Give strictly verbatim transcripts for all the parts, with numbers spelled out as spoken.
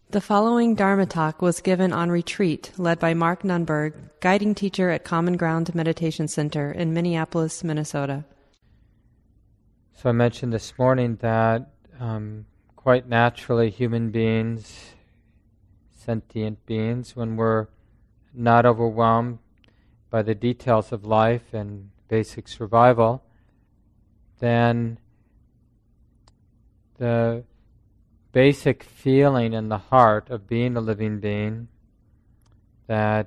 The following Dharma talk was given on retreat, led by Mark Nunberg, guiding teacher at Common Ground Meditation Center in Minneapolis, Minnesota. So I mentioned this morning that um, quite naturally human beings, sentient beings, when we're not overwhelmed by the details of life and basic survival, then the basic feeling in the heart of being a living being that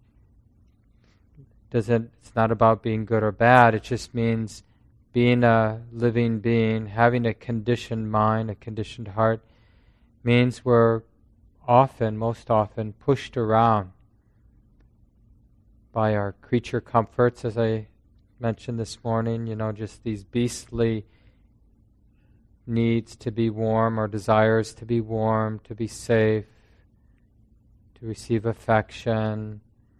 doesn't, it's not about being good or bad, it just means being a living being, having a conditioned mind, a conditioned heart, means we're often, most often, pushed around by our creature comforts, as I mentioned this morning, you know, just these beastly needs to be warm or desires to be warm, to be safe, to receive affection.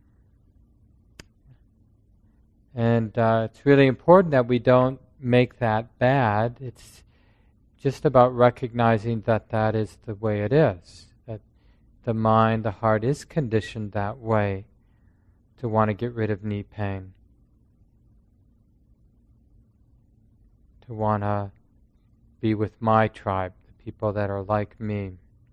And uh, it's really important that we don't make that bad. It's just about recognizing that that is the way it is, that the mind, the heart is conditioned that way to want to get rid of knee pain, to want to be with my tribe, the people that are like me,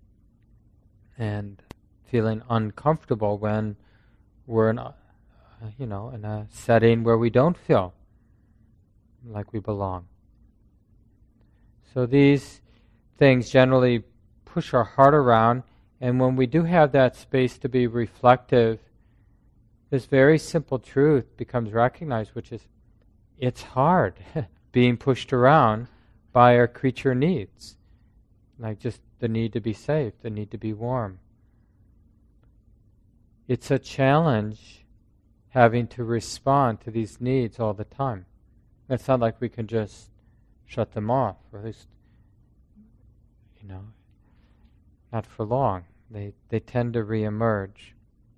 and feeling uncomfortable when we're in a, you know, in a setting where we don't feel like we belong. So these things generally push our heart around, and when we do have that space to be reflective, this very simple truth becomes recognized, which is it's hard being pushed around by our creature needs, like just the need to be safe, the need to be warm. It's a challenge having to respond to these needs all the time. It's not like we can just shut them off, or at least, you know, not for long. They they tend to reemerge.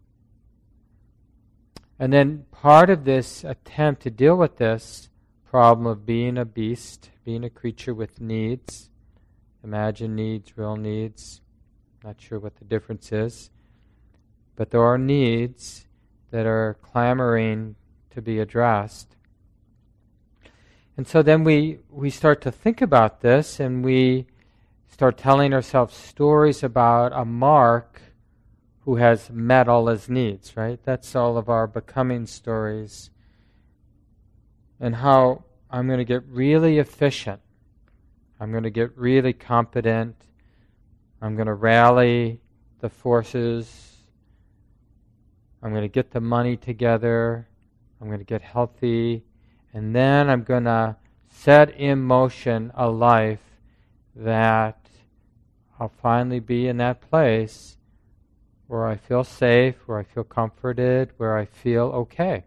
And then part of this attempt to deal with this problem of being a beast, being a creature with needs, imagined needs, real needs, not sure what the difference is, but there are needs that are clamoring to be addressed. And so then we, we start to think about this, and we start telling ourselves stories about a Mark who has met all his needs, right? That's all of our becoming stories. And how I'm going to get really efficient. I'm going to get really competent. I'm going to rally the forces. I'm going to get the money together. I'm going to get healthy. And then I'm going to set in motion a life that I'll finally be in that place where I feel safe, where I feel comforted, where I feel okay.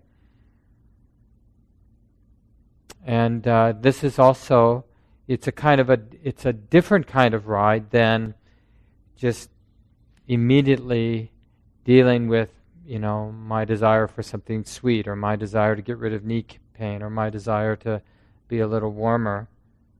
And uh, this is also, it's a kind of a, it's a different kind of ride than just immediately dealing with, you know, my desire for something sweet, or my desire to get rid of knee pain, or my desire to be a little warmer.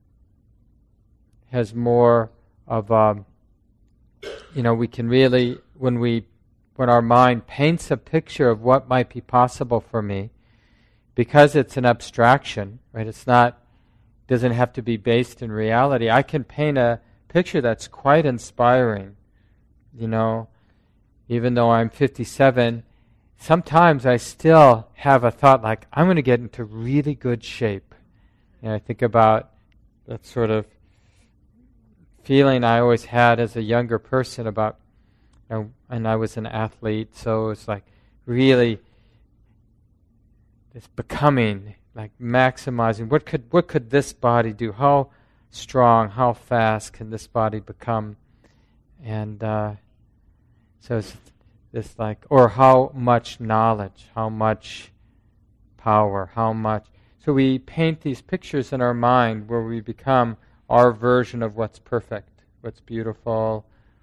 It has more of a, you know, we can really, when we, when our mind paints a picture of what might be possible for me, because it's an abstraction, right? It's not, doesn't have to be based in reality. I can paint a picture that's quite inspiring. You know, even though I'm fifty-seven, sometimes I still have a thought like, I'm going to get into really good shape. And I think about that sort of feeling I always had as a younger person about, you know, and I was an athlete, so it's like really it's becoming, like maximizing, what could what could this body do? How strong, how fast can this body become? And uh, so it's this like, or how much knowledge, how much power, how much. So we paint these pictures in our mind where we become our version of what's perfect, what's beautiful.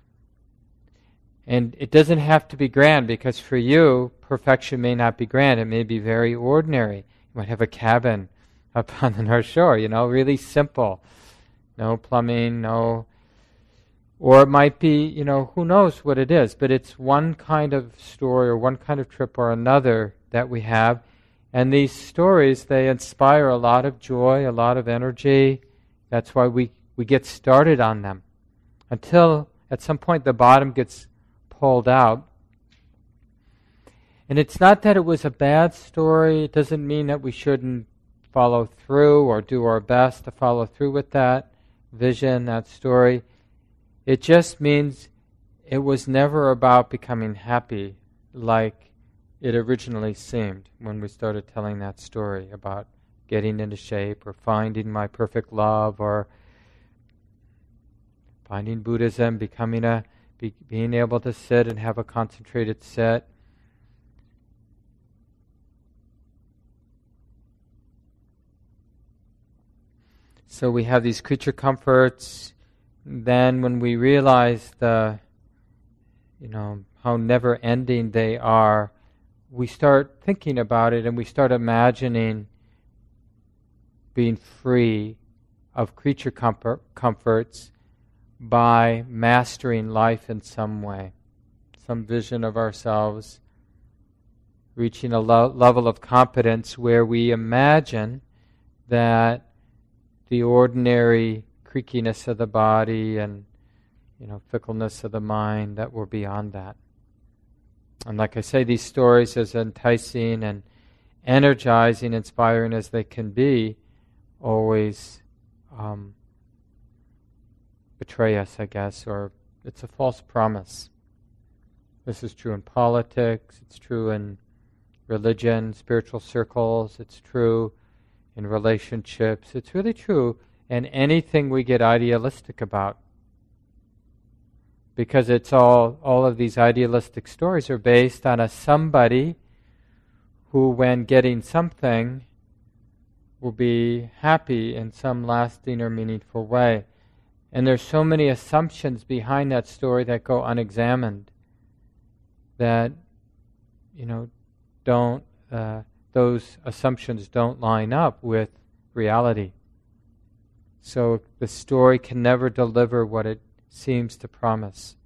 And it doesn't have to be grand, because for you, perfection may not be grand. It may be very ordinary. You might have a cabin up on the North Shore, you know, really simple. No plumbing, no Or it might be, you know, who knows what it is, but it's one kind of story or one kind of trip or another that we have. And these stories, they inspire a lot of joy, a lot of energy. That's why we, we get started on them. Until at some point the bottom gets pulled out. And it's not that it was a bad story. It doesn't mean that we shouldn't follow through or do our best to follow through with that vision, that story. It just means it was never about becoming happy like it originally seemed when we started telling that story about getting into shape or finding my perfect love or finding Buddhism, becoming a, be, being able to sit and have a concentrated sit. So we have these creature comforts. Then when we realize the, you know, how never-ending they are, we start thinking about it and we start imagining being free of creature comfort, comforts by mastering life in some way, some vision of ourselves, reaching a lo- level of competence where we imagine that the ordinary creakiness of the body and, you know, fickleness of the mind, that we're beyond that. And like I say, these stories, as enticing and energizing, inspiring as they can be, always um, betray us, I guess, or it's a false promise. This is true in politics, it's true in religion, spiritual circles, it's true in relationships, it's really true in anything we get idealistic about. Because it's all, all of these idealistic stories are based on a somebody who, when getting something, will be happy in some lasting or meaningful way. And there's so many assumptions behind that story that go unexamined that, you know, don't, uh, those assumptions don't line up with reality. So the story can never deliver what it seems to promise.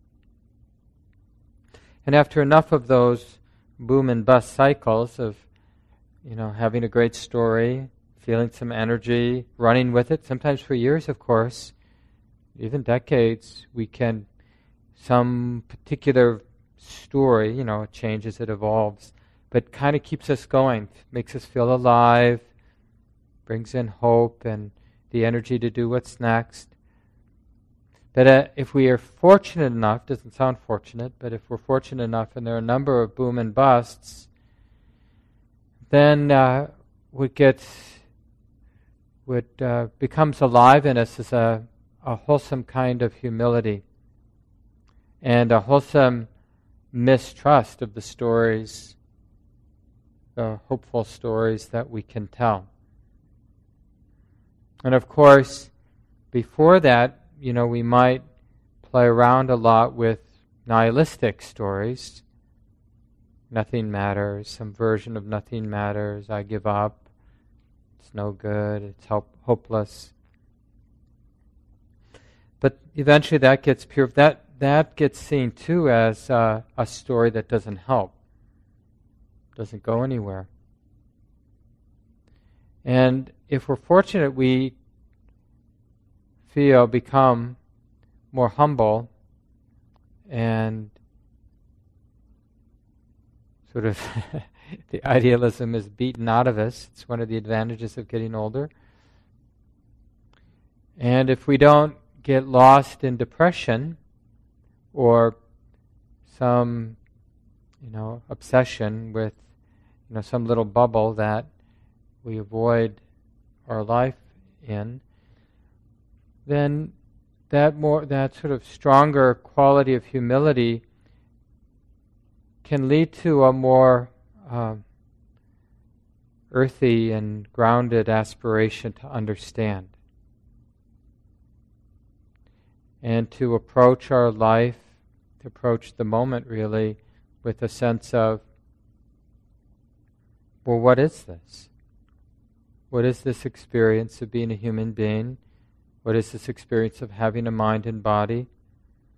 And after enough of those boom and bust cycles of, you know, having a great story, feeling some energy, running with it, sometimes for years, of course, even decades, we can, some particular story, you know, it changes, it evolves, but kind of keeps us going, makes us feel alive, brings in hope and the energy to do what's next. But uh, if we are fortunate enough, doesn't sound fortunate, but if we're fortunate enough and there are a number of boom and busts, then uh, what gets, what uh, becomes alive in us is a, a wholesome kind of humility and a wholesome mistrust of the stories, the hopeful stories that we can tell. And of course, before that, you know, we might play around a lot with nihilistic stories. Nothing matters, some version of nothing matters, I give up, it's no good, it's hope- hopeless. But eventually that gets pure, that, that gets seen too as uh, a story that doesn't help, doesn't go anywhere. And if we're fortunate, we feel, become more humble and sort of the idealism is beaten out of us. It's one of the advantages of getting older. And if we don't get lost in depression or some, you know, obsession with, you know, some little bubble that we avoid our life in, then that more that sort of stronger quality of humility can lead to a more uh, earthy and grounded aspiration to understand and to approach our life, to approach the moment really with a sense of, well, what is this? What is this experience of being a human being? What is this experience of having a mind and body?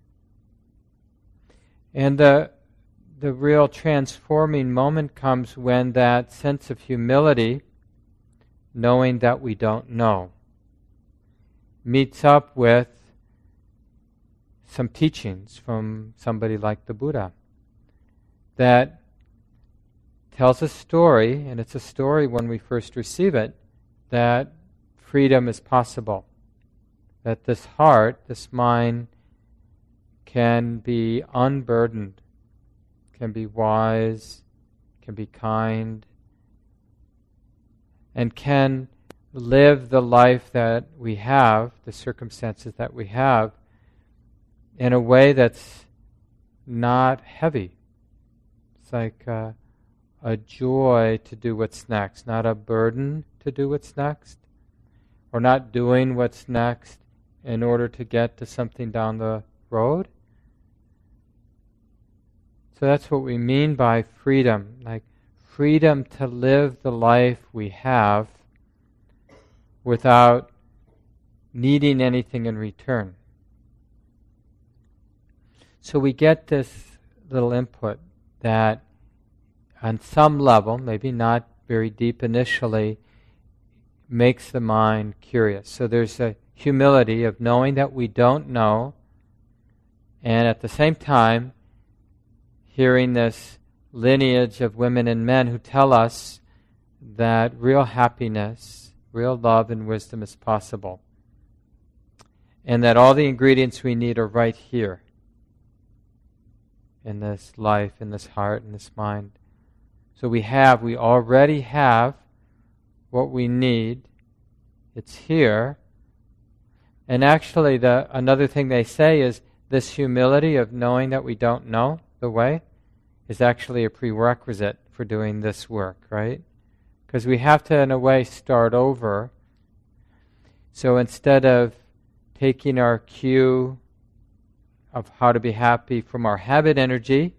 And the the real transforming moment comes when that sense of humility, knowing that we don't know, meets up with some teachings from somebody like the Buddha that tells a story, and it's a story when we first receive it, that freedom is possible, that this heart, this mind, can be unburdened, can be wise, can be kind, and can live the life that we have, the circumstances that we have, in a way that's not heavy. It's like uh, a joy to do what's next, not a burden to do what's next, or not doing what's next in order to get to something down the road. So that's what we mean by freedom, like freedom to live the life we have without needing anything in return. So we get this little input that on some level, maybe not very deep initially, makes the mind curious. So there's a humility of knowing that we don't know, and at the same time hearing this lineage of women and men who tell us that real happiness, real love and wisdom is possible, and that all the ingredients we need are right here in this life, in this heart, in this mind. So we have, we already have what we need. It's here. And actually, the another thing they say is this humility of knowing that we don't know the way is actually a prerequisite for doing this work, right? Because we have to, in a way, start over. So instead of taking our cue of how to be happy from our habit energy,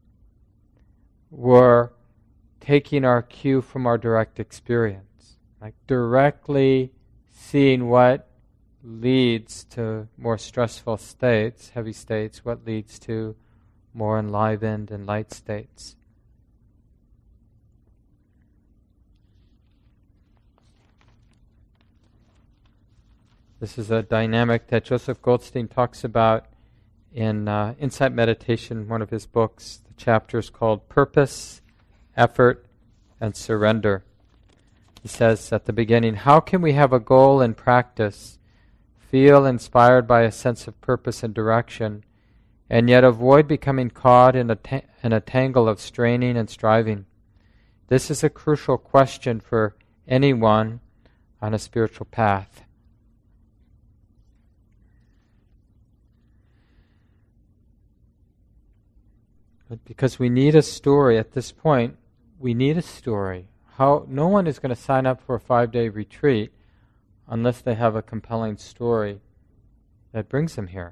we're taking our cue from our direct experience, like directly seeing what leads to more stressful states, heavy states, what leads to more enlivened and light states. This is a dynamic that Joseph Goldstein talks about in uh, Insight Meditation, one of his books. The chapter is called Purpose, Effort, and Surrender. He says at the beginning, how can we have a goal in practice, feel inspired by a sense of purpose and direction, and yet avoid becoming caught in a, ta- in a tangle of straining and striving? This is a crucial question for anyone on a spiritual path. But because we need a story at this point, we need a story. How no one is going to sign up for a five-day retreat unless they have a compelling story that brings them here.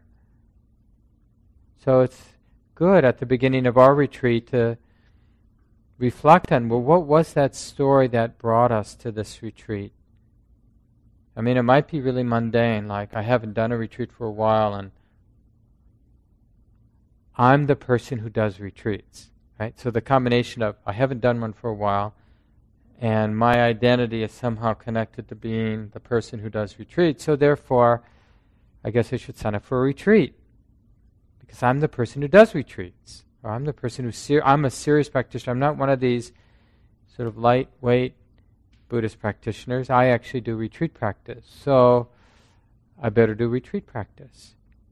So it's good at the beginning of our retreat to reflect on, well, what was that story that brought us to this retreat? I mean, it might be really mundane, like I haven't done a retreat for a while and I'm the person who does retreats, right? So the combination of I haven't done one for a while and my identity is somehow connected to being the person who does retreats, so therefore I guess I should sign up for a retreat because I'm the person who does retreats, or I'm the person who ser- I'm a serious practitioner. I'm not one of these sort of lightweight Buddhist practitioners. I actually do retreat practice, so I better do retreat practice.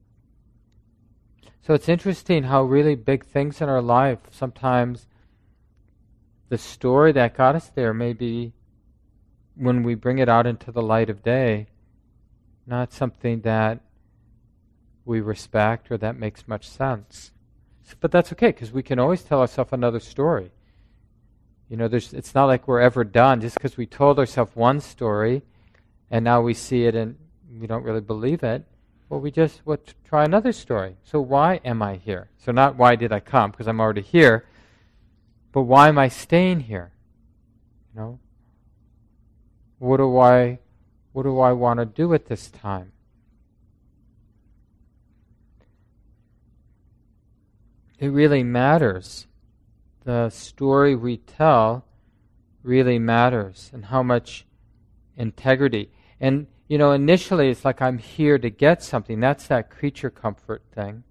So it's interesting how really big things in our life, sometimes the story that got us there may be, when we bring it out into the light of day, not something that we respect or that makes much sense. But that's okay, because we can always tell ourselves another story. You know, there's, it's not like we're ever done. Just because we told ourselves one story and now we see it and we don't really believe it, well, we just what, try another story. So why am I here? So not why did I come, because I'm already here, but why am I staying here? You know, what do I, what do I want to do at this time? it really matters. The story we tell really matters, and how much integrity. And, you know, initially it's like I'm here to get something. That's that creature comfort thing.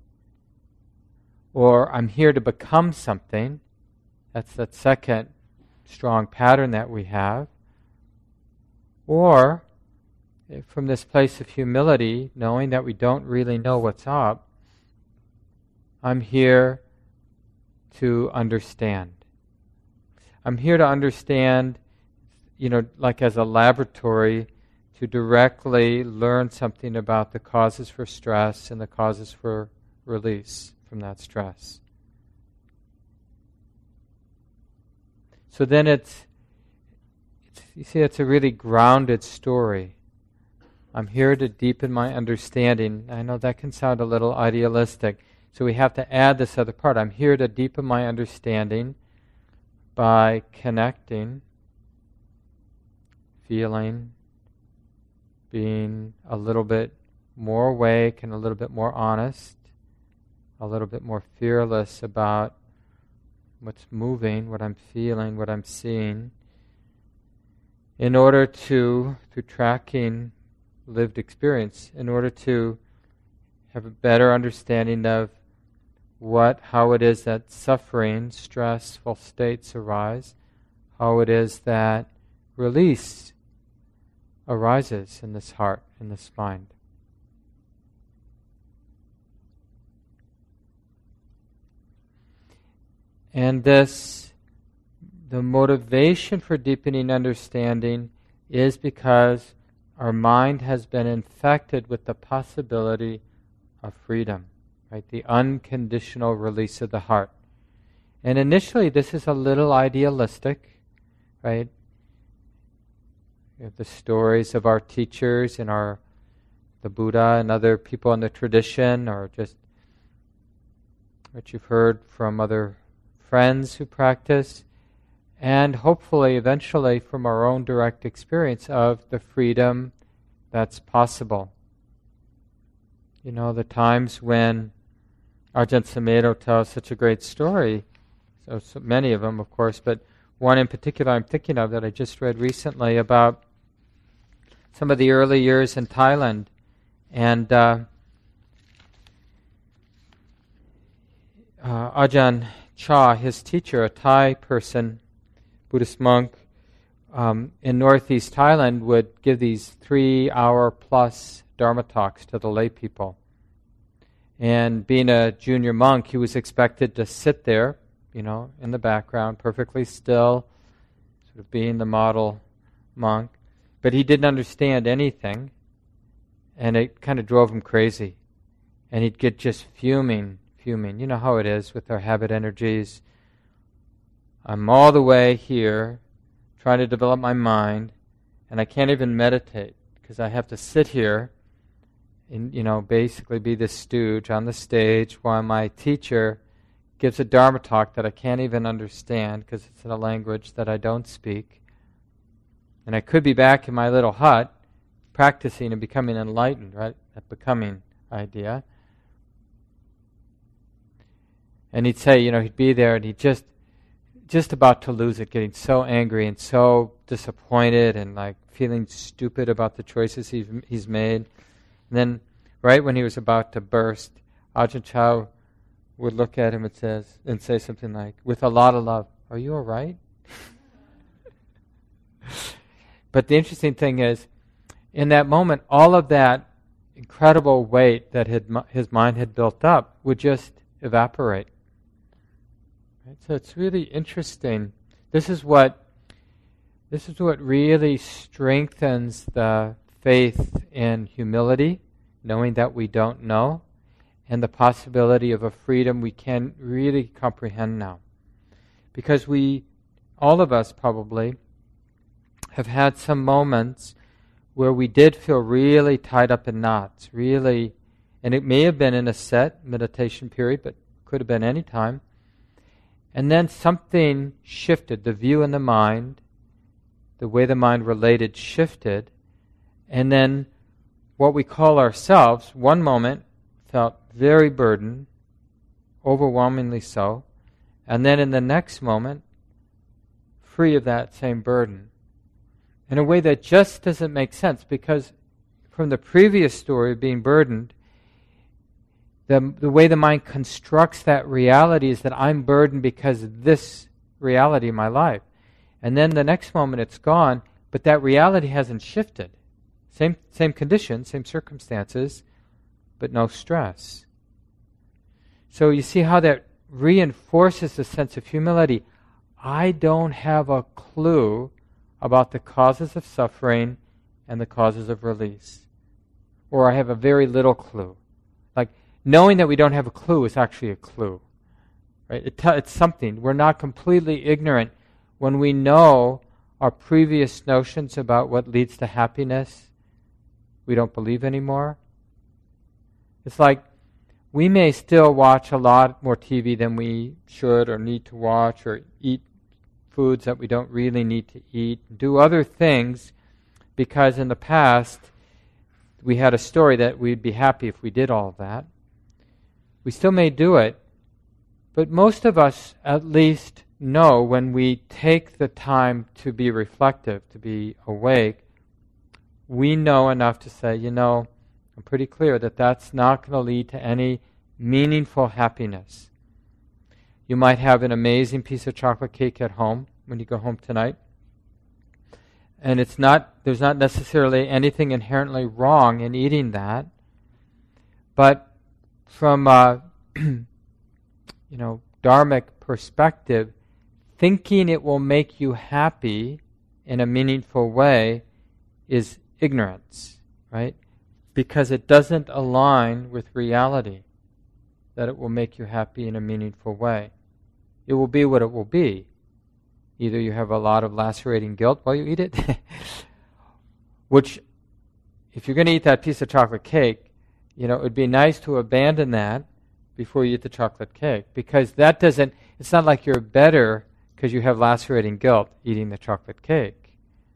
Or I'm here to become something. That's that second strong pattern that we have. Or from this place of humility, knowing that we don't really know what's up, I'm here to understand. I'm here to understand, you know, like as a laboratory, to directly learn something about the causes for stress and the causes for release from that stress. So then it's, it's, you see, it's a really grounded story. I'm here to deepen my understanding. I know that can sound a little idealistic, so we have to add this other part. I'm here to deepen my understanding by connecting, feeling, being a little bit more awake and a little bit more honest, a little bit more fearless about what's moving, what I'm feeling, what I'm seeing, in order to, through tracking lived experience, in order to have a better understanding of what, how it is that suffering, stressful states arise, how it is that release arises in this heart, in this mind. And this, the motivation for deepening understanding is because our mind has been infected with the possibility of freedom, right? The unconditional release of the heart. And initially this is a little idealistic, right? We have the stories of our teachers and our the Buddha and other people in the tradition, or just what you've heard from other friends who practice, and hopefully eventually from our own direct experience of the freedom that's possible. You know, the times when Ajahn Sumedho tells such a great story, so, so many of them of course, but one in particular I'm thinking of that I just read recently about some of the early years in Thailand. And uh, uh, Ajahn Chah, his teacher, a Thai person, Buddhist monk, um, in northeast Thailand, would give these three-hour-plus Dharma talks to the lay people. And being a junior monk, he was expected to sit there, you know, in the background, perfectly still, sort of being the model monk. But he didn't understand anything, and it kind of drove him crazy. And he'd get just fuming, fuming. You know how it is with our habit energies. I'm all the way here, trying to develop my mind, and I can't even meditate, because I have to sit here and, you know, basically be this stooge on the stage while my teacher gives a Dharma talk that I can't even understand, because it's in a language that I don't speak. And I could be back in my little hut, practicing and becoming enlightened, right? That becoming idea. And he'd say, you know, he'd be there and he'd just, just about to lose it, getting so angry and so disappointed and like feeling stupid about the choices he's, he's made. And then, right when he was about to burst, Ajahn Chah would look at him and says, and say something like, with a lot of love, "Are you all right?" But the interesting thing is, in that moment, all of that incredible weight that had, his mind had built up would just evaporate. Right? So it's really interesting. This is what this is what really strengthens the faith in humility, knowing that we don't know, and the possibility of a freedom we can really comprehend now. Because we, all of us probably, have had some moments where we did feel really tied up in knots, really, and it may have been in a set meditation period, but could have been any time. And then something shifted, the view in the mind, the way the mind related shifted, and then what we call ourselves, one moment felt very burdened, overwhelmingly so, and then in the next moment, free of that same burden. In a way that just doesn't make sense, because from the previous story of being burdened, the, the way the mind constructs that reality is that I'm burdened because of this reality in my life. And then the next moment it's gone, but that reality hasn't shifted. Same, same conditions, same circumstances, but no stress. So you see how that reinforces the sense of humility. I don't have a clue about the causes of suffering and the causes of release. Or I have a very little clue. Like, knowing that we don't have a clue is actually a clue. Right? It t- it's something. We're not completely ignorant when we know our previous notions about what leads to happiness, we don't believe anymore. It's like we may still watch a lot more T V than we should or need to watch, or eat foods that we don't really need to eat, do other things because in the past we had a story that we'd be happy if we did all of that. We still may do it, but most of us at least know when we take the time to be reflective, to be awake, we know enough to say, you know, I'm pretty clear that that's not going to lead to any meaningful happiness. You might have an amazing piece of chocolate cake at home when you go home tonight, and it's not, there's not necessarily anything inherently wrong in eating that, but from a, you know, dharmic perspective, thinking it will make you happy in a meaningful way is ignorance, right? Because it doesn't align with reality that it will make you happy in a meaningful way. It will be what it will be. Either you have a lot of lacerating guilt while you eat it, which, if you're going to eat that piece of chocolate cake, you know, it would be nice to abandon that before you eat the chocolate cake, because that doesn't, it's not like you're better because you have lacerating guilt eating the chocolate cake.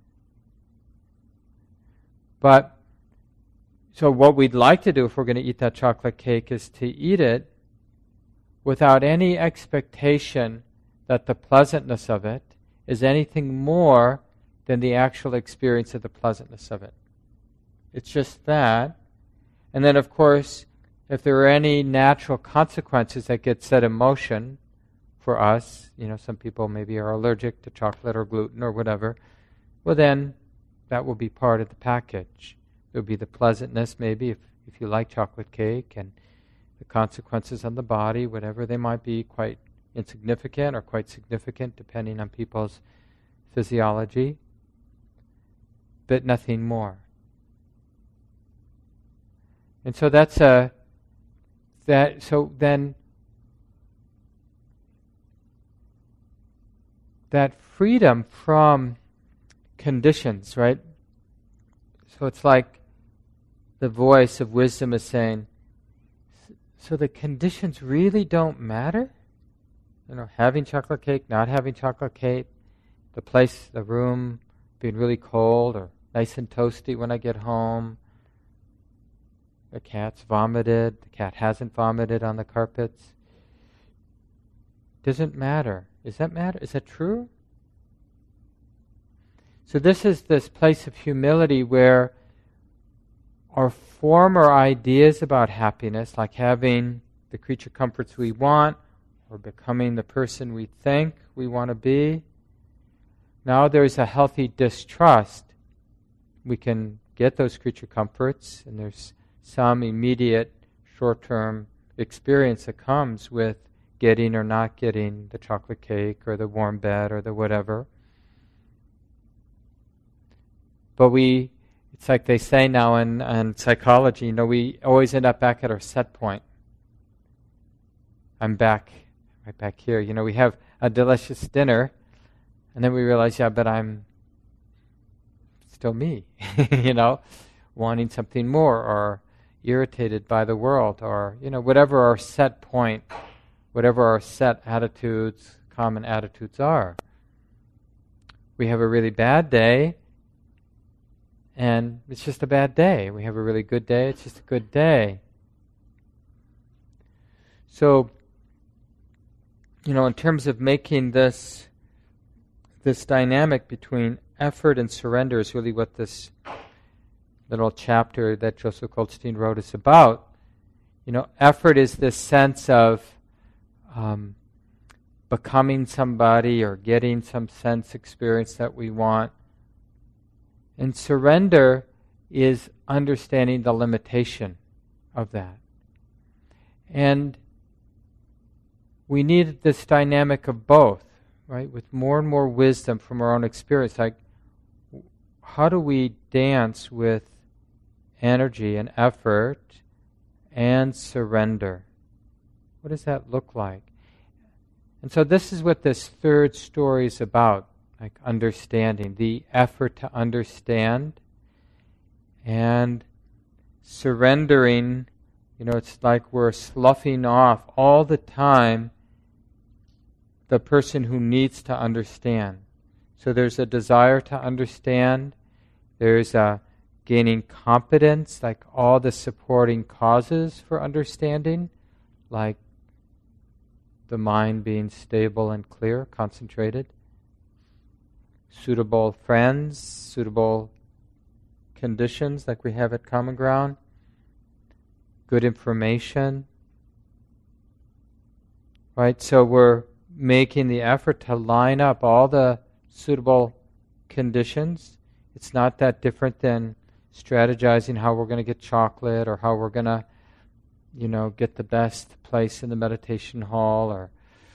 But, so what we'd like to do if we're going to eat that chocolate cake is to eat it without any expectation that the pleasantness of it is anything more than the actual experience of the pleasantness of it. It's just that. And then, of course, if there are any natural consequences that get set in motion for us, you know, some people maybe are allergic to chocolate or gluten or whatever, well then, that will be part of the package. There will be the pleasantness maybe if, if you like chocolate cake, and the consequences on the body, whatever they might be, quite insignificant or quite significant depending on people's physiology, but nothing more. And so that's a, that, so then that freedom from conditions, right? So it's like the voice of wisdom is saying, so the conditions really don't matter? You know, having chocolate cake, not having chocolate cake, the place, the room being really cold or nice and toasty when I get home, the cat's vomited, the cat hasn't vomited on the carpets. Doesn't matter. Does that matter? Is that true? So this is this place of humility where our former ideas about happiness, like having the creature comforts we want, or becoming the person we think we want to be, now there's a healthy distrust. We can get those creature comforts, and there's some immediate short-term experience that comes with getting or not getting the chocolate cake or the warm bed or the whatever. But we, it's like they say now in, in psychology, you know, we always end up back at our set point. I'm back, right back here. You know, we have a delicious dinner, and then we realize, yeah, but I'm still me, you know, wanting something more, or irritated by the world, or, you know, whatever our set point, whatever our set attitudes, common attitudes are. We have a really bad day, and it's just a bad day. We have a really good day, it's just a good day. So you know, in terms of making this this dynamic between effort and surrender is really what this little chapter that Joseph Goldstein wrote is about. You know, effort is this sense of um, becoming somebody or getting some sense experience that we want. And surrender is understanding the limitation of that. And we need this dynamic of both, right? With more and more wisdom from our own experience. Like, how do we dance with energy and effort and surrender? What does that look like? And so this is what this third story is about, like understanding, the effort to understand and surrendering. You know, it's like we're sloughing off all the time the person who needs to understand. So there's a desire to understand. There's a gaining competence, like all the supporting causes for understanding, like the mind being stable and clear, concentrated. Suitable friends, suitable conditions like we have at Common Ground. Good information. Right? So we're making the effort to line up all the suitable conditions. It's not that different than strategizing how we're going to get chocolate or how we're going to, you know, get the best place in the meditation hall or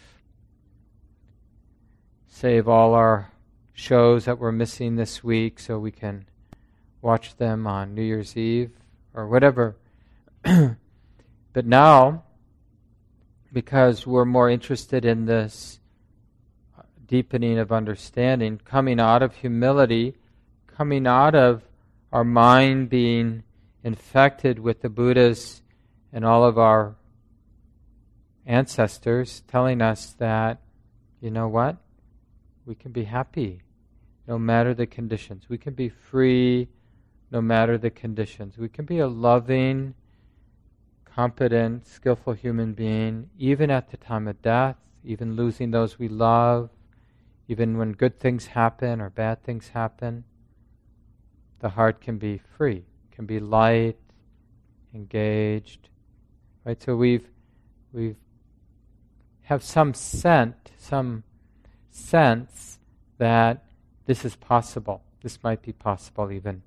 save all our shows that we're missing this week so we can watch them on New Year's Eve or whatever. But now, because we're more interested in this deepening of understanding, coming out of humility, coming out of our mind being infected with the Buddhas and all of our ancestors telling us that, you know what, we can be happy no matter the conditions. We can be free no matter the conditions. We can be a loving, competent, skillful human being, even at the time of death, even losing those we love, even when good things happen or bad things happen. The heart can be free, can be light, engaged. Right? So we've we've have some scent, some sense that this is possible. This might be possible even.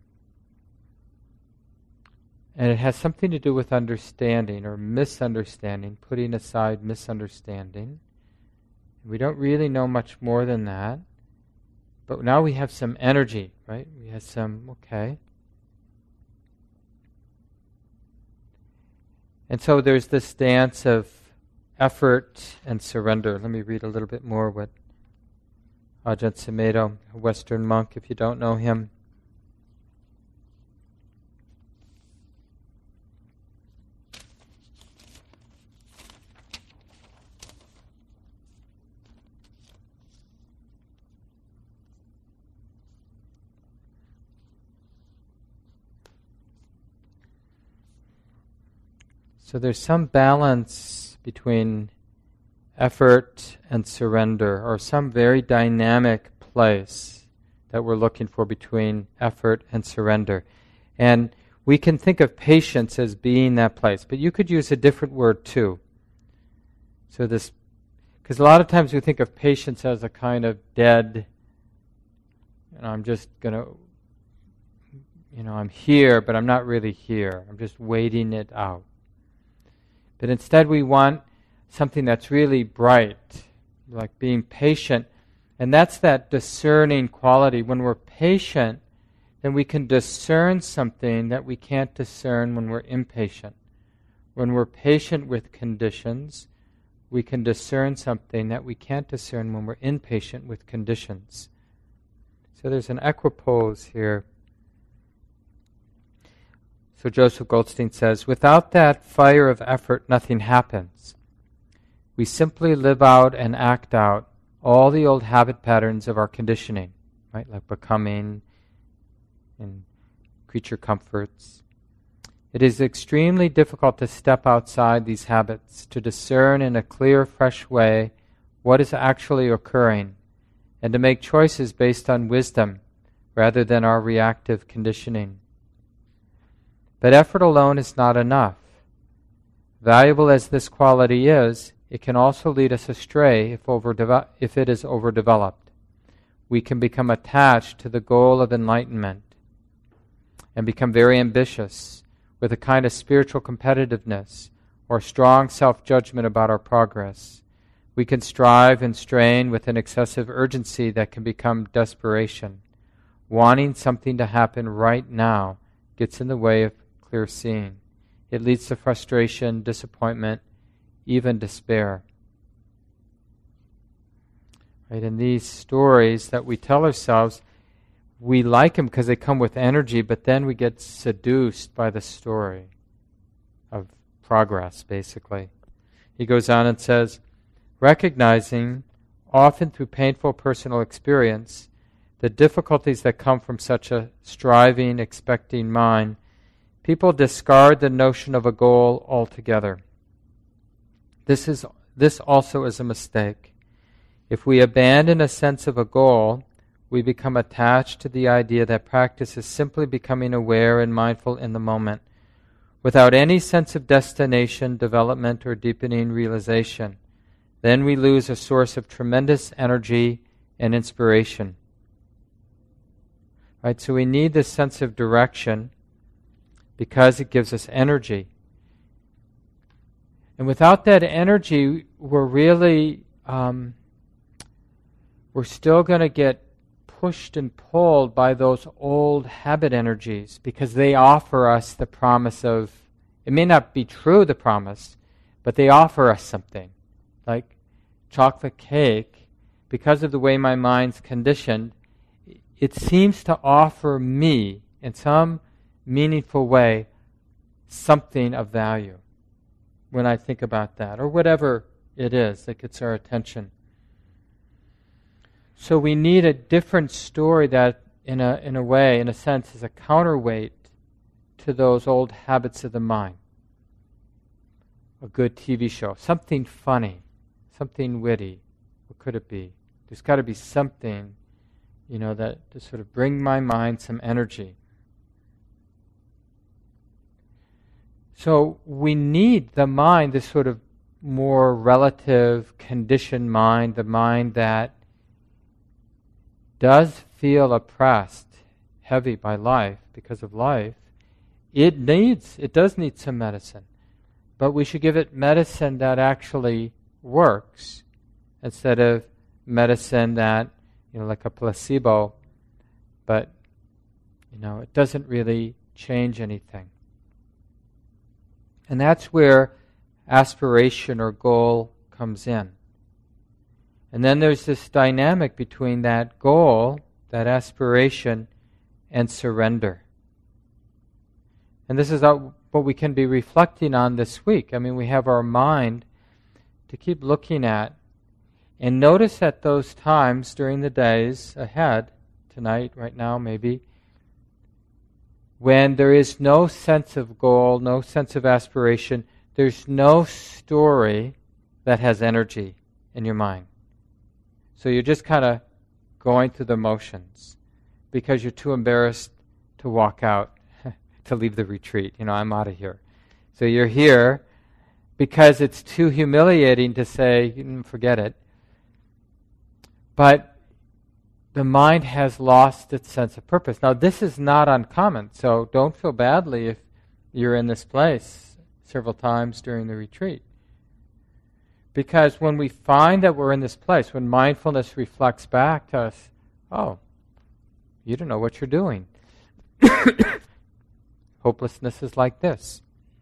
And it has something to do with understanding or misunderstanding, putting aside misunderstanding. We don't really know much more than that. But now we have some energy, right? We have some, okay. And so there's this dance of effort and surrender. Let me read a little bit more what Ajahn Sumedho, a Western monk, if you don't know him. So there's some balance between effort and surrender, or some very dynamic place that we're looking for between effort and surrender. And we can think of patience as being that place, but you could use a different word too. So this, because a lot of times we think of patience as a kind of dead, you know, I'm just going to, you know, I'm here, but I'm not really here. I'm just waiting it out. But instead we want something that's really bright, like being patient. And that's that discerning quality. When we're patient, then we can discern something that we can't discern when we're impatient. When we're patient with conditions, we can discern something that we can't discern when we're impatient with conditions. So there's an equipoise here. So Joseph Goldstein says, without that fire of effort, nothing happens. We simply live out and act out all the old habit patterns of our conditioning, right? Like becoming and creature comforts. It is extremely difficult to step outside these habits, to discern in a clear, fresh way what is actually occurring, and to make choices based on wisdom rather than our reactive conditioning. But effort alone is not enough. Valuable as this quality is, it can also lead us astray if, overdeve- if it is overdeveloped. We can become attached to the goal of enlightenment and become very ambitious with a kind of spiritual competitiveness or strong self-judgment about our progress. We can strive and strain with an excessive urgency that can become desperation. Wanting something to happen right now gets in the way of clear seeing. It leads to frustration, disappointment, even despair. Right? And these stories that we tell ourselves, we like them because they come with energy, but then we get seduced by the story of progress, basically. He goes on and says, recognizing, often through painful personal experience, the difficulties that come from such a striving, expecting mind, people discard the notion of a goal altogether. This is this also is a mistake. If we abandon a sense of a goal, we become attached to the idea that practice is simply becoming aware and mindful in the moment, without any sense of destination, development, or deepening realization. Then we lose a source of tremendous energy and inspiration. Right? So we need this sense of direction because it gives us energy. And without that energy, we're really, um, we're still going to get pushed and pulled by those old habit energies because they offer us the promise of, it may not be true, the promise, but they offer us something. Like chocolate cake, because of the way my mind's conditioned, it seems to offer me, in some meaningful way, something of value when I think about that, or whatever it is that gets our attention. So we need a different story that, in a in a way, in a sense, is a counterweight to those old habits of the mind. A good T V show, something funny, something witty. What could it be? There's got to be something, you know, that to sort of bring my mind some energy. So we need the mind, this sort of more relative, conditioned mind, the mind that does feel oppressed, heavy by life because of life. It needs, it does need some medicine. But we should give it medicine that actually works instead of medicine that, you know, like a placebo, but, you know, it doesn't really change anything. And that's where aspiration or goal comes in. And then there's this dynamic between that goal, that aspiration, and surrender. And this is what we can be reflecting on this week. I mean, we have our mind to keep looking at. And notice at those times during the days ahead, tonight, right now maybe, when there is no sense of goal, no sense of aspiration, there's no story that has energy in your mind. So you're just kind of going through the motions because you're too embarrassed to walk out, to leave the retreat. You know, I'm out of here. So you're here because it's too humiliating to say, forget it. But the mind has lost its sense of purpose. Now, this is not uncommon, so don't feel badly if you're in this place several times during the retreat. Because when we find that we're in this place, when mindfulness reflects back to us, oh, you don't know what you're doing. Hopelessness is like this.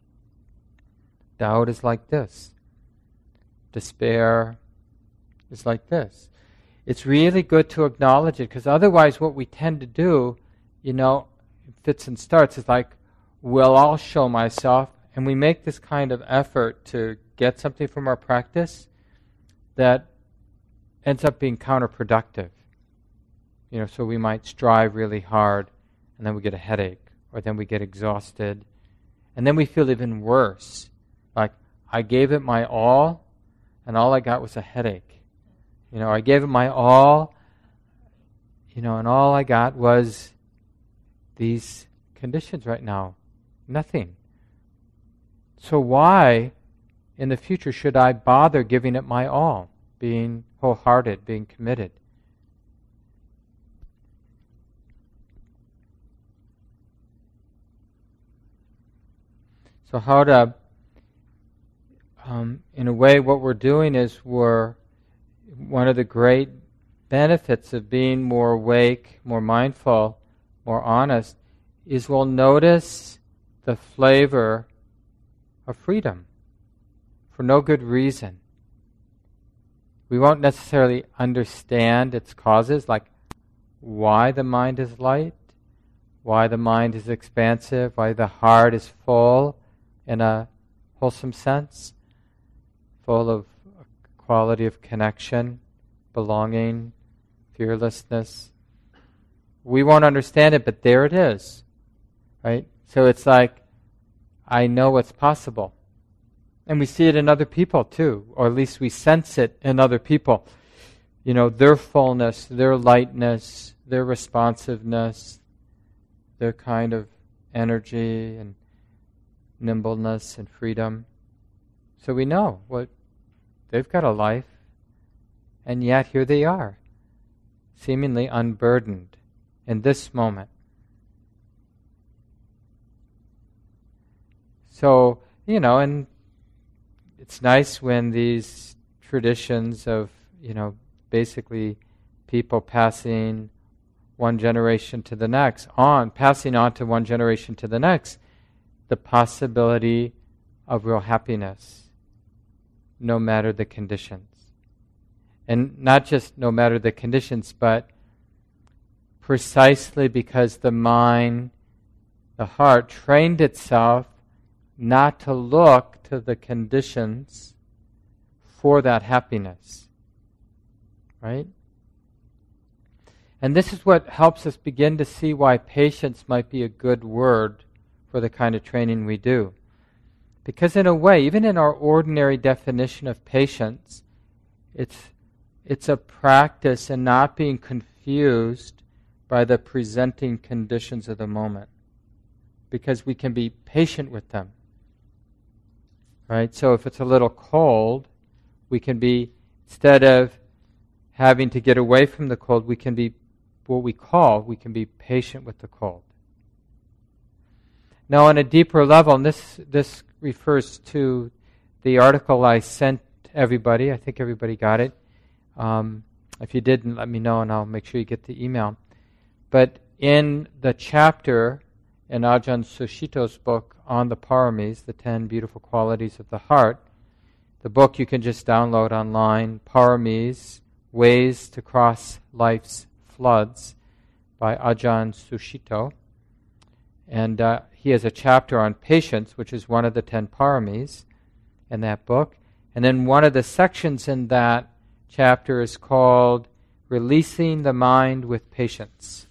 Doubt is like this. Despair is like this. It's really good to acknowledge it, because otherwise what we tend to do, you know, fits and starts, is like, well, I'll show myself, and we make this kind of effort to get something from our practice that ends up being counterproductive. You know, so we might strive really hard, and then we get a headache, or then we get exhausted, and then we feel even worse. Like, I gave it my all, and all I got was a headache. You know, I gave it my all, you know, and all I got was these conditions right now. Nothing. So why, in the future, should I bother giving it my all, being wholehearted, being committed? So how to, um, in a way, what we're doing is we're, one of the great benefits of being more awake, more mindful, more honest, is we'll notice the flavor of freedom for no good reason. We won't necessarily understand its causes, like why the mind is light, why the mind is expansive, why the heart is full in a wholesome sense, full of quality of connection, belonging, fearlessness. We won't understand it, but there it is, right? So it's like, I know what's possible. And we see it in other people too, or at least we sense it in other people. You know, their fullness, their lightness, their responsiveness, their kind of energy and nimbleness and freedom. So we know what they've got a life, and yet here they are, seemingly unburdened in this moment. So, you know, and it's nice when these traditions of, you know, basically people passing one generation to the next, on, passing on to one generation to the next, the possibility of real happiness, no matter the conditions. And not just no matter the conditions, but precisely because the mind, the heart, trained itself not to look to the conditions for that happiness. Right? And this is what helps us begin to see why patience might be a good word for the kind of training we do. Because in a way, even in our ordinary definition of patience, it's it's a practice in not being confused by the presenting conditions of the moment. Because we can be patient with them. Right? So if it's a little cold, we can be, instead of having to get away from the cold, we can be what we call, we can be patient with the cold. Now on a deeper level, and this this refers to the article I sent everybody, I think everybody got it. Um, if you didn't, let me know and I'll make sure you get the email. But in the chapter in Ajahn Sushito's book on the Paramis, the ten beautiful qualities of the heart, the book you can just download online, Paramis, Ways to Cross Life's Floods, by Ajahn Sushito. And uh, he has a chapter on patience, which is one of the ten paramis in that book. And then one of the sections in that chapter is called Releasing the Mind with Patience.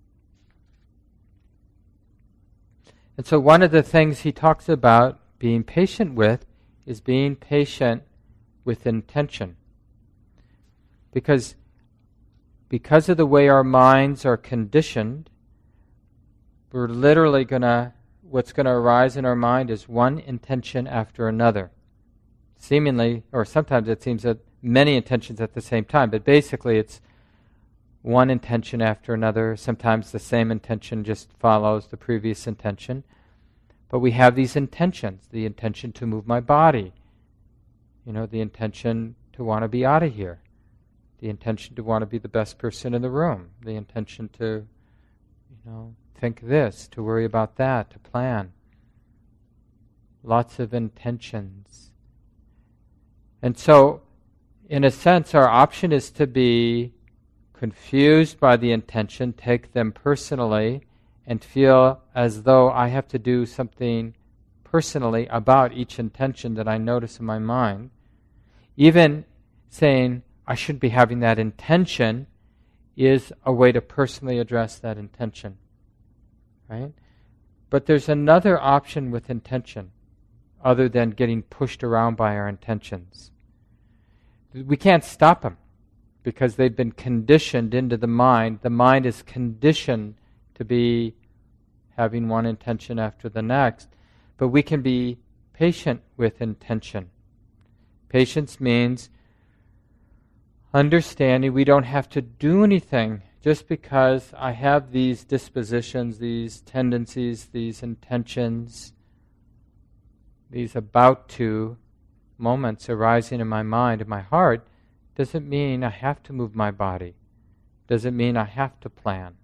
And so one of the things he talks about being patient with is being patient with intention. Because, because of the way our minds are conditioned, we're literally going to, what's going to arise in our mind is one intention after another. Seemingly, or sometimes it seems that many intentions at the same time, but basically it's one intention after another. Sometimes the same intention just follows the previous intention. But we have these intentions, the intention to move my body, you know, the intention to want to be out of here, the intention to want to be the best person in the room, the intention to, you know, think this, to worry about that, to plan. Lots of intentions. And so, in a sense, our option is to be confused by the intention, take them personally, and feel as though I have to do something personally about each intention that I notice in my mind. Even saying, I shouldn't be having that intention, is a way to personally address that intention. Right? But there's another option with intention, other than getting pushed around by our intentions. We can't stop them. because they've been conditioned into the mind. The mind is conditioned to be having one intention after the next. But we can be patient with intention. Patience means understanding we don't have to do anything just because I have these dispositions, these tendencies, these intentions, these about to moments arising in my mind, in my heart, doesn't mean I have to move my body. Doesn't mean I have to plan.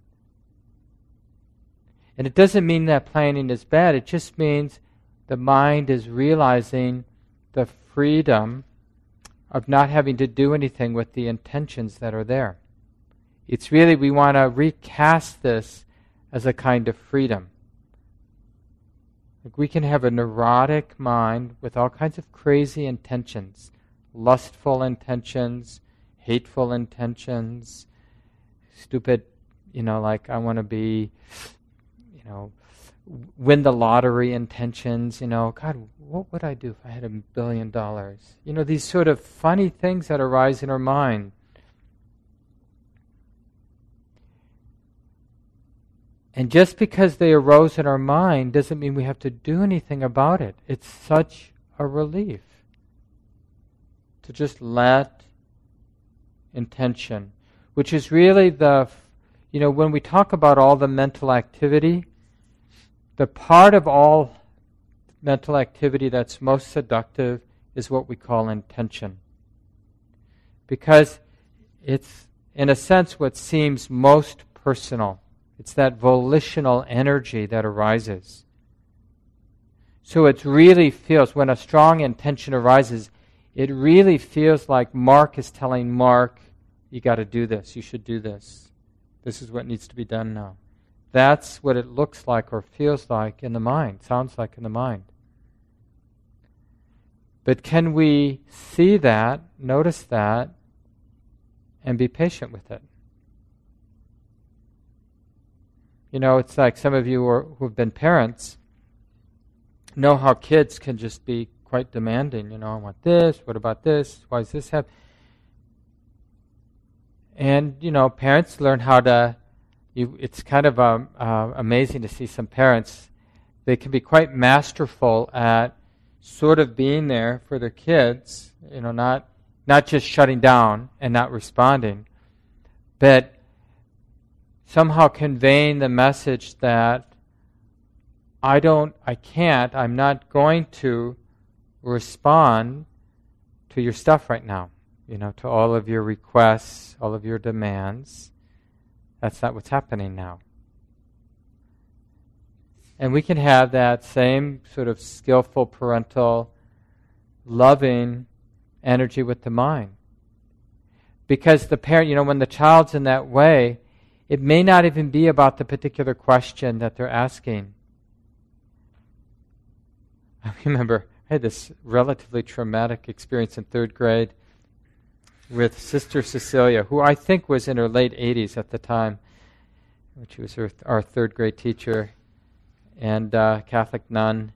And it doesn't mean that planning is bad. It just means the mind is realizing the freedom of not having to do anything with the intentions that are there. It's really, we want to recast this as a kind of freedom. Like we can have a neurotic mind with all kinds of crazy intentions, lustful intentions, hateful intentions, stupid, you know, like I want to be, you know, win the lottery intentions, you know, God, what would I do if I had a billion dollars? You know, these sort of funny things that arise in our mind. And just because they arose in our mind doesn't mean we have to do anything about it. It's such a relief to just let intention, which is really the, you know, when we talk about all the mental activity, the part of all mental activity that's most seductive is what we call intention. Because it's, in a sense, what seems most personal. It's that volitional energy that arises. So it really feels, when a strong intention arises, it really feels like Mark is telling Mark, you got to do this, you should do this. This is what needs to be done now. That's what it looks like or feels like in the mind, sounds like in the mind. But can we see that, notice that, and be patient with it? You know, it's like some of you are, who have been parents know how kids can just be quite demanding. You know, I want this, what about this, why does this happen? And, you know, parents learn how to, you, it's kind of um, uh, amazing to see some parents, they can be quite masterful at sort of being there for their kids, you know, not not just shutting down and not responding, but somehow conveying the message that I don't, I can't, I'm not going to respond to your stuff right now, you know, to all of your requests, all of your demands. That's not what's happening now. And we can have that same sort of skillful, parental, loving energy with the mind. Because the parent, you know, when the child's in that way, it may not even be about the particular question that they're asking. I remember I had this relatively traumatic experience in third grade with Sister Cecilia, who I think was in her late eighties at the time, which was her, our third grade teacher, and uh, Catholic nun.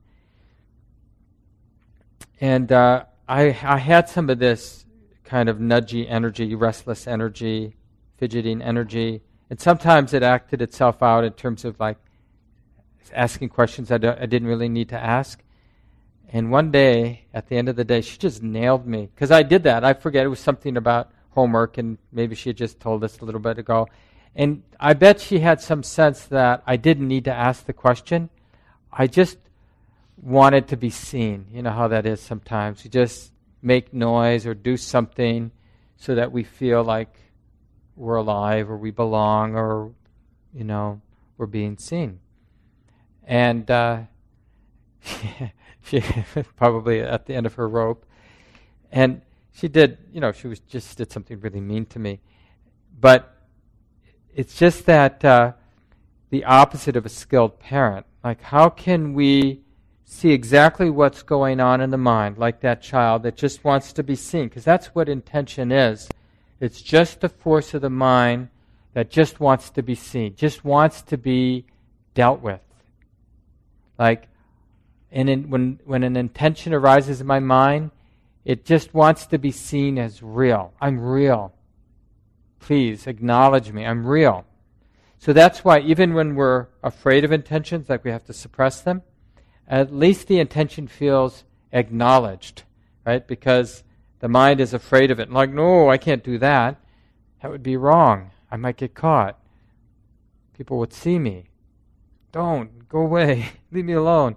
And uh, I, I had some of this kind of nudgy energy, restless energy, fidgeting energy, and sometimes it acted itself out in terms of like asking questions I, I didn't really need to ask. And one day, at the end of the day, she just nailed me. Because I did that. I forget, it was something about homework, and maybe she had just told us a little bit ago. And I bet she had some sense that I didn't need to ask the question. I just wanted to be seen. You know how that is sometimes. You just make noise or do something so that we feel like we're alive or we belong or, you know, we're being seen. And uh, she probably at the end of her rope. And she did, you know, she was just did something really mean to me. But it's just that uh, the opposite of a skilled parent. Like, how can we see exactly what's going on in the mind, like that child that just wants to be seen? Because that's what intention is. It's just the force of the mind that just wants to be seen, just wants to be dealt with. Like, and in, when when an intention arises in my mind, it just wants to be seen as real. I'm real. Please acknowledge me. I'm real. So that's why even when we're afraid of intentions, like we have to suppress them, at least the intention feels acknowledged, right? Because the mind is afraid of it. Like, no, I can't do that. That would be wrong. I might get caught. People would see me. Don't. Go away. Leave me alone.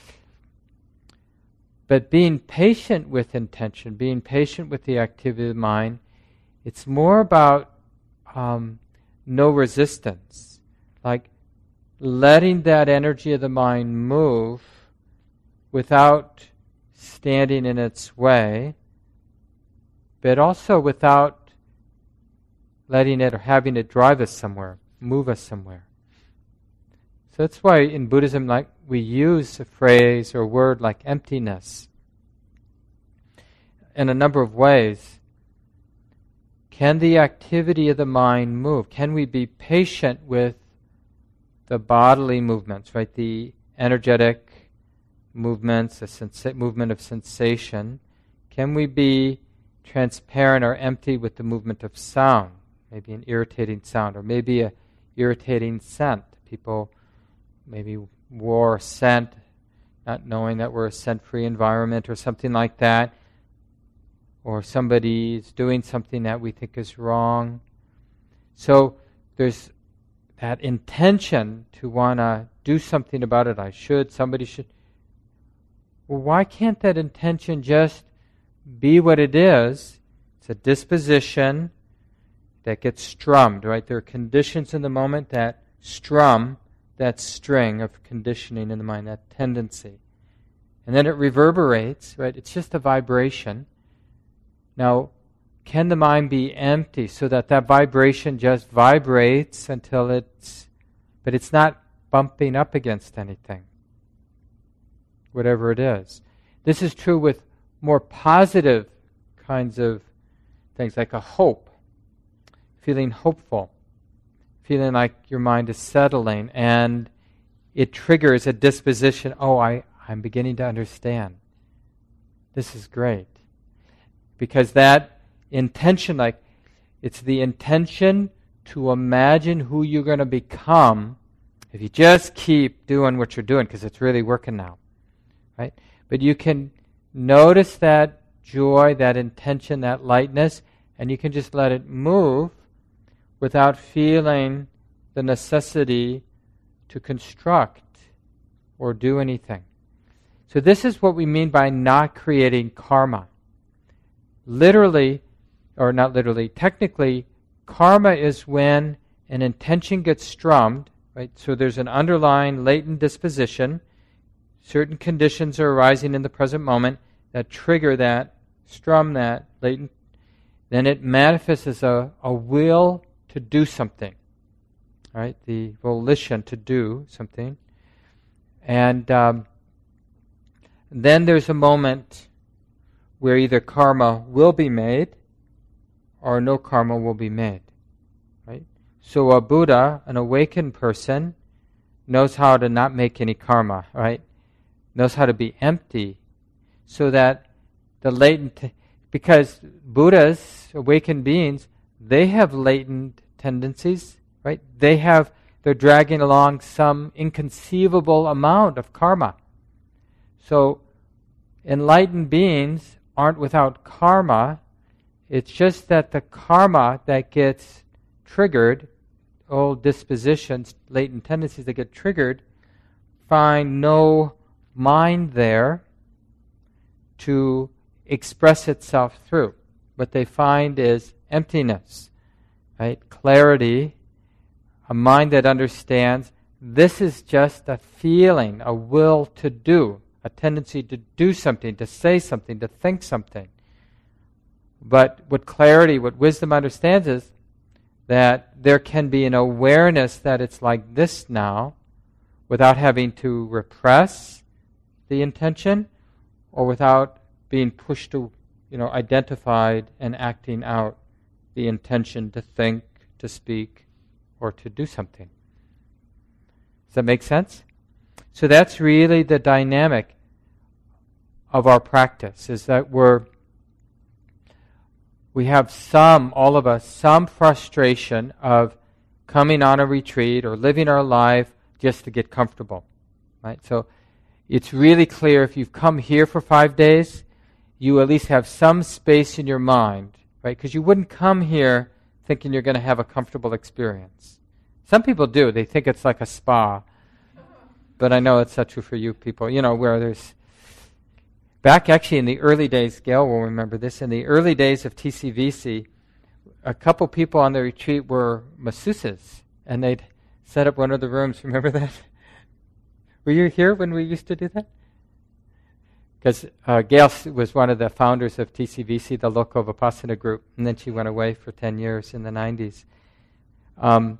But being patient with intention, being patient with the activity of the mind, it's more about um, no resistance. Like letting that energy of the mind move without standing in its way, but also without letting it or having it drive us somewhere, move us somewhere. So that's why in Buddhism, like we use a phrase or a word like emptiness in a number of ways. Can the activity of the mind move? Can we be patient with the bodily movements, right? The energetic movements, the sensa- movement of sensation. Can we be transparent or empty with the movement of sound? Maybe an irritating sound, or maybe a irritating scent. People maybe wore a scent, not knowing that we're a scent-free environment or something like that. Or somebody's doing something that we think is wrong. So there's that intention to want to do something about it. I should, somebody should. Well, why can't that intention just be what it is? It's a disposition that gets strummed, right? There are conditions in the moment that strum that string of conditioning in the mind, that tendency. And then it reverberates, right? It's just a vibration. Now, can the mind be empty so that that vibration just vibrates until it's, but it's not bumping up against anything, whatever it is. This is true with more positive kinds of things, like a hope, feeling hopeful, feeling like your mind is settling, and it triggers a disposition, oh, I, I'm beginning to understand. This is great. Because that intention, like, it's the intention to imagine who you're going to become if you just keep doing what you're doing, because it's really working now, right? But you can notice that joy, that intention, that lightness, and you can just let it move without feeling the necessity to construct or do anything. So this is what we mean by not creating karma. Literally, or not literally, technically, karma is when an intention gets strummed, right? So there's an underlying latent disposition. Certain conditions are arising in the present moment that trigger that, strum that latent. Then it manifests as a, a will to do something, right? The volition to do something. And um, then there's a moment where either karma will be made or no karma will be made, right? So a Buddha, an awakened person, knows how to not make any karma, right? Knows how to be empty so that the latent, because Buddhas, awakened beings, they have latent tendencies, right? They have, they're dragging along some inconceivable amount of karma. So enlightened beings aren't without karma. It's just that the karma that gets triggered, old dispositions, latent tendencies that get triggered, find no mind there to express itself through. What they find is emptiness, right? Clarity, a mind that understands this is just a feeling, a will to do, a tendency to do something, to say something, to think something. But what clarity, what wisdom understands is that there can be an awareness that it's like this now without having to repress the intention or without being pushed to, you know, identified and acting out the intention to think, to speak, or to do something. Does that make sense? So that's really the dynamic of our practice, is that we're we have some, all of us, some frustration of coming on a retreat or living our life just to get comfortable, right? So it's really clear if you've come here for five days, you at least have some space in your mind, right? Because you wouldn't come here thinking you're going to have a comfortable experience. Some people do. They think it's like a spa. But I know it's not true for you people. You know, where there's... Back actually in the early days, Gail will remember this, in the early days of T C V C, a couple people on the retreat were masseuses, and they'd set up one of the rooms. Remember that? Were you here when we used to do that? Because uh, Gail was one of the founders of T C V C, the Loka Vipassana group, and then she went away for ten years in the nineties. Um,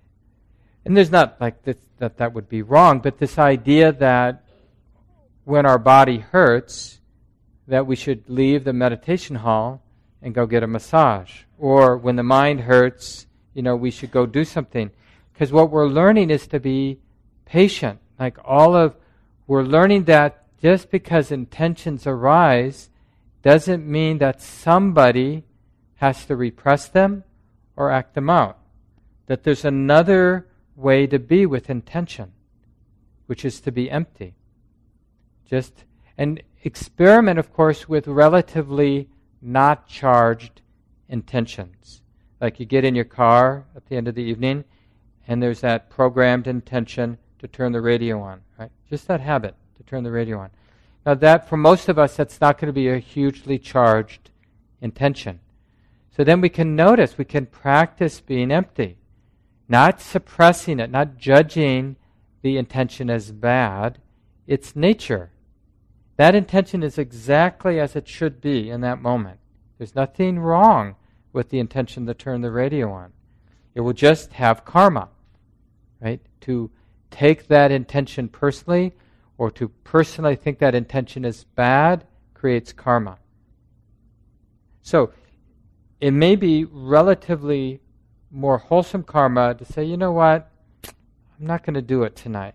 and there's not like this, that that would be wrong, but this idea that when our body hurts, that we should leave the meditation hall and go get a massage. Or when the mind hurts, you know, we should go do something. Because what we're learning is to be patient. Like all of, we're learning that just because intentions arise doesn't mean that somebody has to repress them or act them out. That there's another way to be with intention, which is to be empty. Just, and experiment, of course, with relatively not charged intentions. Like you get in your car at the end of the evening, and there's that programmed intention to turn the radio on, right? Just that habit to turn the radio on. Now that, for most of us, that's not going to be a hugely charged intention. So then we can notice, we can practice being empty. Not suppressing it, not judging the intention as bad. It's nature. That intention is exactly as it should be in that moment. There's nothing wrong with the intention to turn the radio on. It will just have karma, right? To take that intention personally or to personally think that intention is bad creates karma. So it may be relatively more wholesome karma to say, you know what, I'm not going to do it tonight.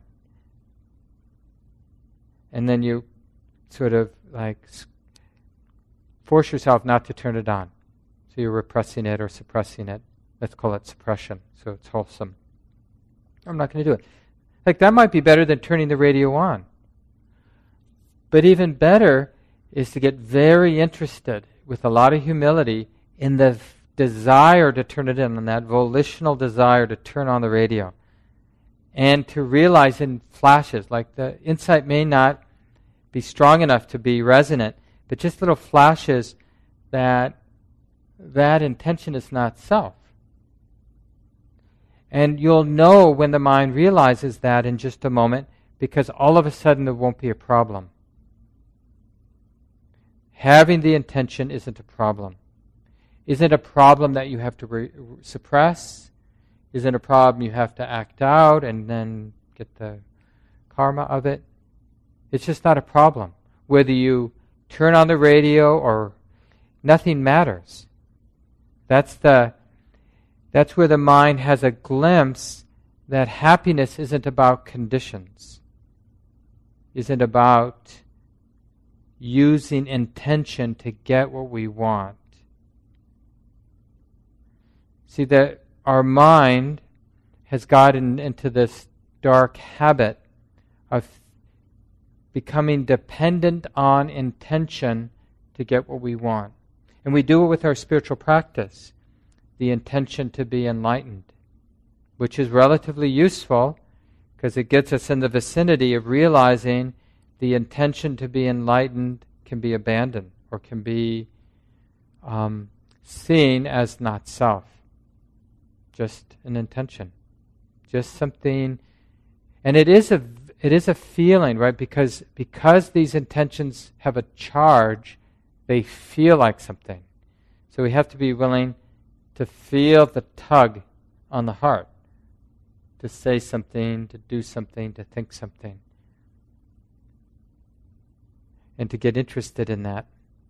And then you sort of like force yourself not to turn it on. So you're repressing it or suppressing it. Let's call it suppression, so it's wholesome. I'm not going to do it. Like that might be better than turning the radio on. But even better is to get very interested with a lot of humility in the f- desire to turn it in, and that volitional desire to turn on the radio. And to realize in flashes, like the insight may not be strong enough to be resonant, but just little flashes that that intention is not self. And you'll know when the mind realizes that in just a moment, because all of a sudden there won't be a problem. Having the intention isn't a problem. Isn't a problem that you have to re- suppress. Isn't a problem you have to act out and then get the karma of it. It's just not a problem. Whether you turn on the radio or nothing matters. That's the that's where the mind has a glimpse that happiness isn't about conditions. Isn't about using intention to get what we want. See, that our mind has gotten into this dark habit of becoming dependent on intention to get what we want. And we do it with our spiritual practice, the intention to be enlightened, which is relatively useful because it gets us in the vicinity of realizing the intention to be enlightened can be abandoned or can be um, seen as not self. Just an intention. Just something. And it is a it is a feeling, right? Because because these intentions have a charge, they feel like something. So we have to be willing to feel the tug on the heart, to say something, to do something, to think something, and to get interested in that.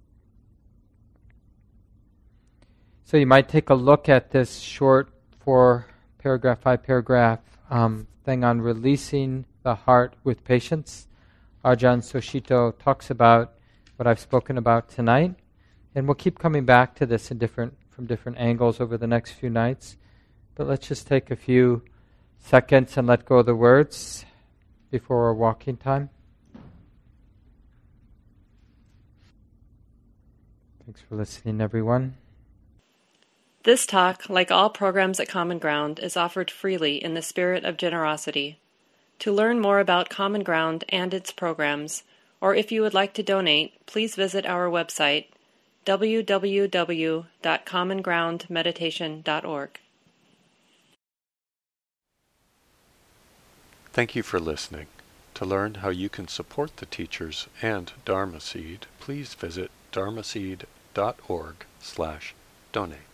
So you might take a look at this short four paragraph, five paragraph um, thing on releasing the heart with patience. Ajahn Soshito talks about what I've spoken about tonight And we'll keep coming back to this in different from different angles over the next few nights. But let's just take a few seconds and let go of the words before our walking time. Thanks for listening, everyone. This talk, like all programs at Common Ground, is offered freely in the spirit of generosity. To learn more about Common Ground and its programs, or if you would like to donate, please visit our website, w w w dot common ground meditation dot org. Thank you for listening. To learn how you can support the teachers and Dharma Seed, please visit dharma seed dot org slash donate.